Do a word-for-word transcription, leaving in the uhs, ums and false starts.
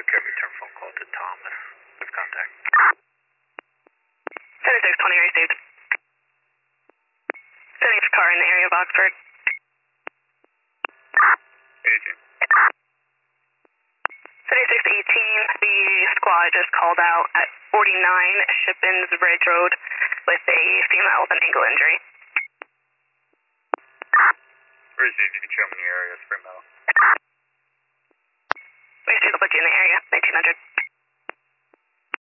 took care of return phone call to Thomas. With contact. seventy-six twenty received. Sending for car in the area of Oxford. Agent. seventy-six eighteen, the squad just called out at forty-nine Shippens Ridge Road with a female with an ankle injury. Received, you can show me the area, Spring Meadow. We see the bookie in the area, nineteen hundred.